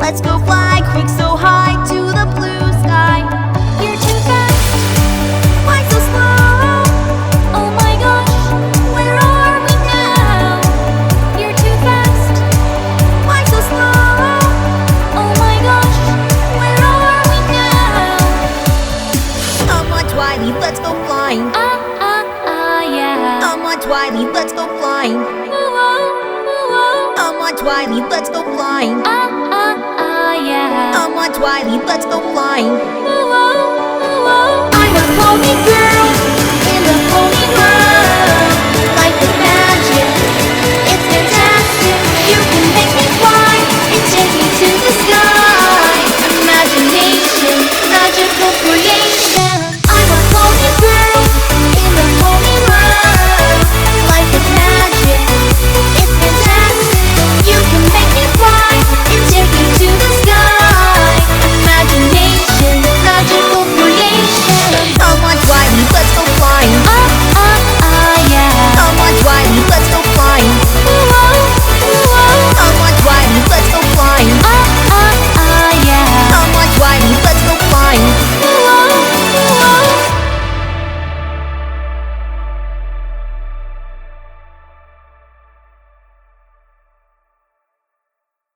let's go fly quick so high to the blue sky. You're too fast, why so slow? Oh my gosh, where are we now? You're too fast, why so slow? Oh my gosh, where are we now? Come on Twily, let's go flying. Yeah. Come on Twily, let's go flying. Come on Twily, let's go flying. Yeah. Come on Twily, let's go flying. I'm a Pony girl.